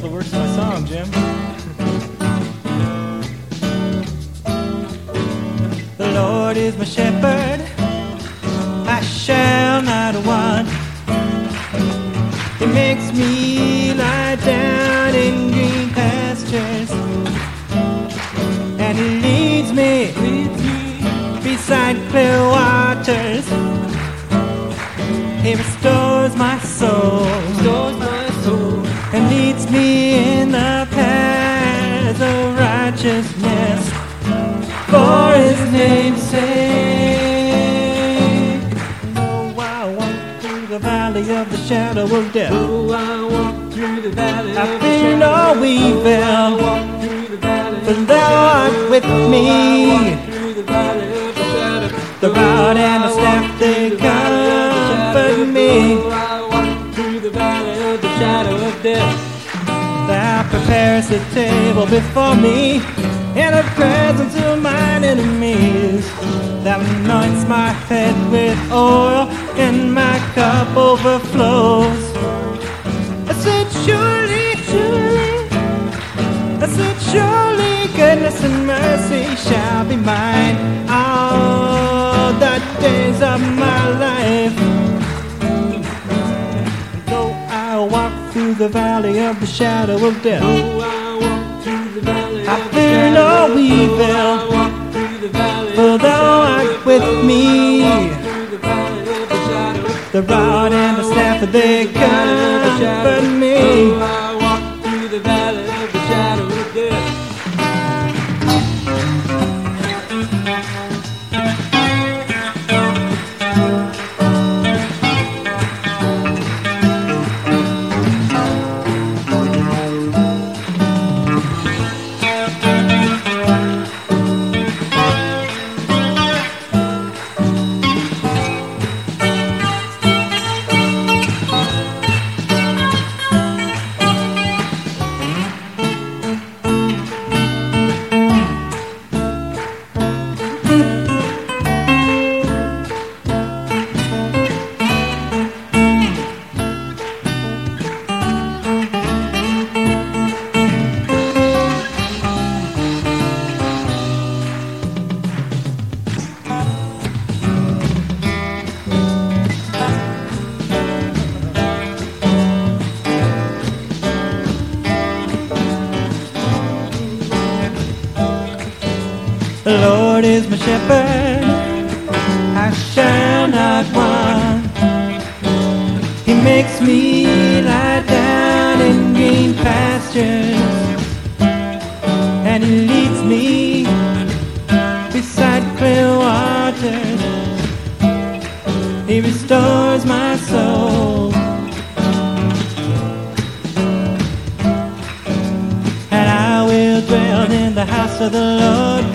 the words of my song, Jim. The Lord is my shepherd, I shall not want. He makes me lie down in green pastures, and He leads me beside clear waters. He restores my soul, and leads me in the paths of righteousness for His name's sake. Though I walk through the valley of the shadow of death, I fear no evil, for Thou art with me. The rod and the staff, they comfort me. Thou preparest a table before me in the presence of mine enemies. Thou anoints my head with oil, and my cup overflows. I said, surely, surely, I said, surely goodness and mercy shall be mine all the days of my life. Though I walk through the valley of the shadow of death, I fear no evil, for Thou art with me. The rod and the staff, they comfort me. The Lord is my shepherd, I shall not want. He makes me lie down in green pastures, and He leads me beside clear waters. He restores my soul, and I will dwell in the house of the Lord